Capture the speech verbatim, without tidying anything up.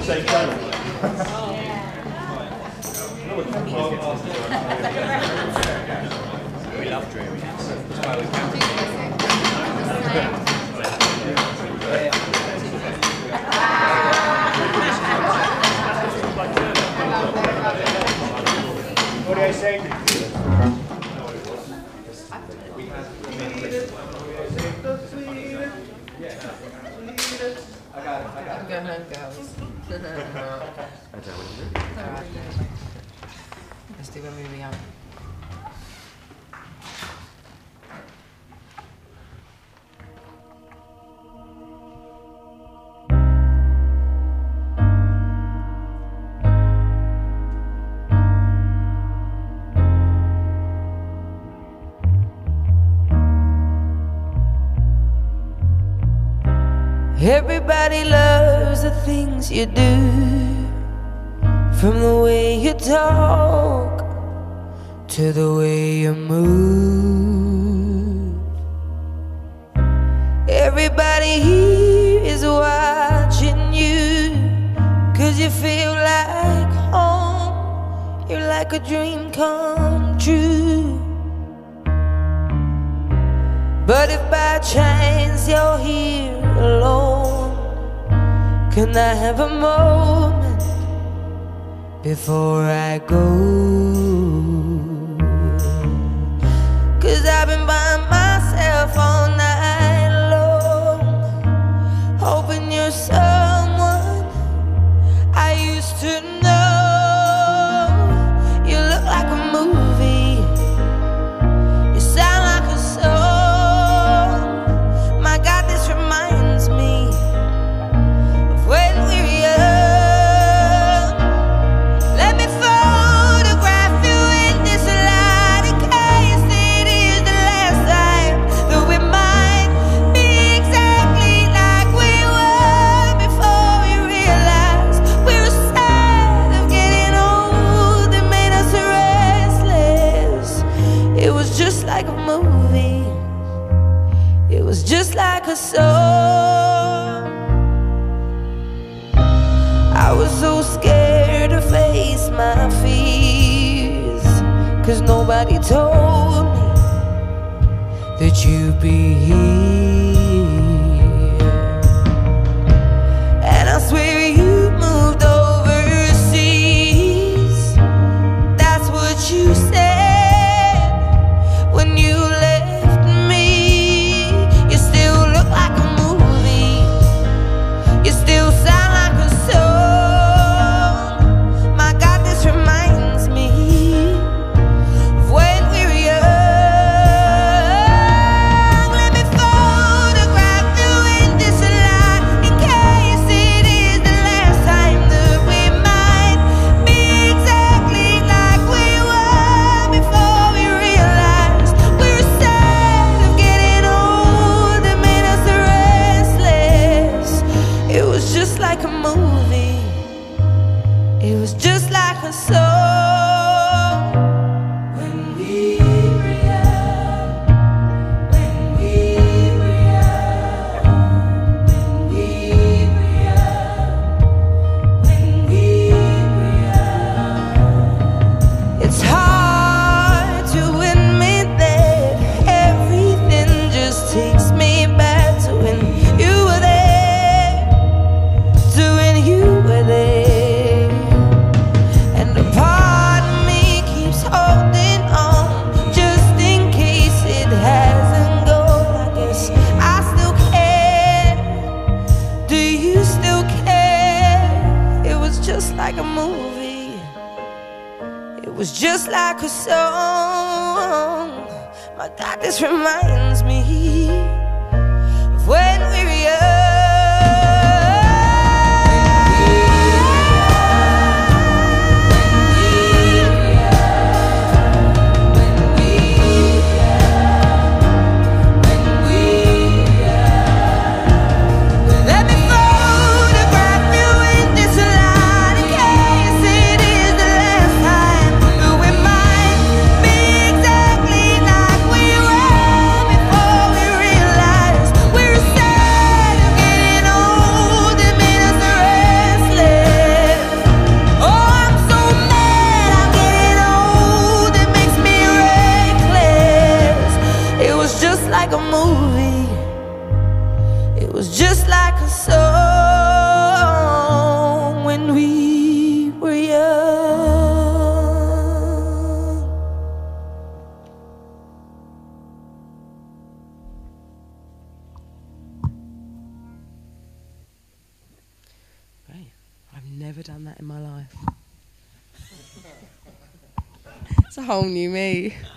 same channel. We love dreariness. That's why we can. What do I say? I got it, I got it. Go ahead, girls. Alright, let's do a movie out. Everybody loves the things you do, from the way you talk to the way you move. Everybody here is watching you, 'cause you feel like home. You're like a dream come true. But if by chance you're here alone, can I have a moment before I go? 'Cause I've been by myself all night long, hoping you're someone I used to know. You look like a movie, you sound like a song. My God, this reminds me of when we were young. Let me photograph you in this light, in case it is the last time that we might be exactly like we were before we realized we were sad of getting old. It made us restless. It was just like a movie, it was just like a song. I was so scared to face my fears, 'cause nobody told me that you'd be here. And I swear you moved overseas. That's what you said when you left me. You still look like a movie, you still sound like a song. My God, this reminds me of when we were young. Let me photograph you in this light, in case it is the last time that we might be exactly like we were before we realized we were sad of getting old. It made us restless. It was just like a movie, it was just like a song. When we were young, when we were young, when we were young, when we were young. It's hard to admit that everything just takes me back to when you were there, to when you were there. And a part of me keeps holding on, just in case it hasn't gone. I guess I still care. Do you still care? It was just like a movie, it was just like a song. My God, this reminds me of when we were young. Let me photograph you in this light, in case it is the last time that we might be exactly like we were before we realized we were sad like a movie. It was just like a song when we were young. Great. I've never done that in my life. It's a whole new me.